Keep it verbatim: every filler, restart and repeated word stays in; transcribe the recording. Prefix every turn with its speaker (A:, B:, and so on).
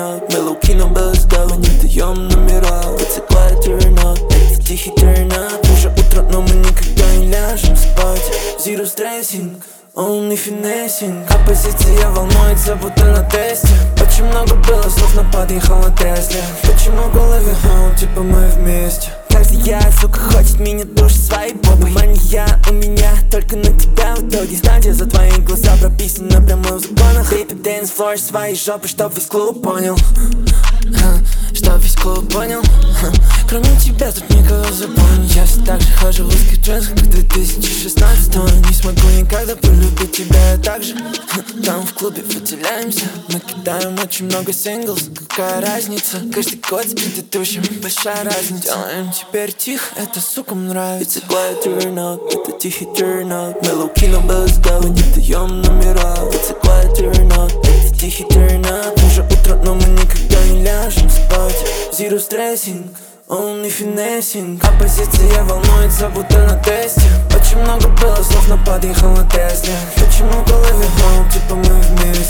A: up. Мы лоу-ки, но без дел. Мы не даем номера. It's a quiet turn up. Это тихий turn up. Уже утро, но мы никогда не ляжем спать. Zero stressing, only finessing. Оппозиция волнуется, будто на тесте. Очень много было слов, но подъехала Тесла. Почему в голове, oh, типа мы вместе. Каждый я, сука, хочет меня душить своей попой. Мания у меня только на тебя в итоге. Стадия за твои глаза прописана напрямую в законах. Baby dance floor своей жопы, чтоб весь клуб понял. Чтоб весь клуб понял. Кроме тебя тут никого запомнить. Я все так же хожу в узких джинсах, как две тысячи шестнадцатого. Не смогу никогда полюбить тебя так же. Там в клубе выделяемся. Мы кидаем очень много синглс. Какая разница? Каждый год с предыдущим большая разница. Делаем теперь тихо, это сукам нравится. It's a quiet turn up, это тихий turn up. Мы лоу-ки, но без дел. Мы не даем номера. It's a quiet turn up, это тихий turn up. Уже утро, но мы никогда не ляжем спать. Zero stressing, only finessing. Оппозиция волнуется, будто на тесте. Очень много было слов, но подъехала Тесла. Почему в голове, oh, типа мы вместе.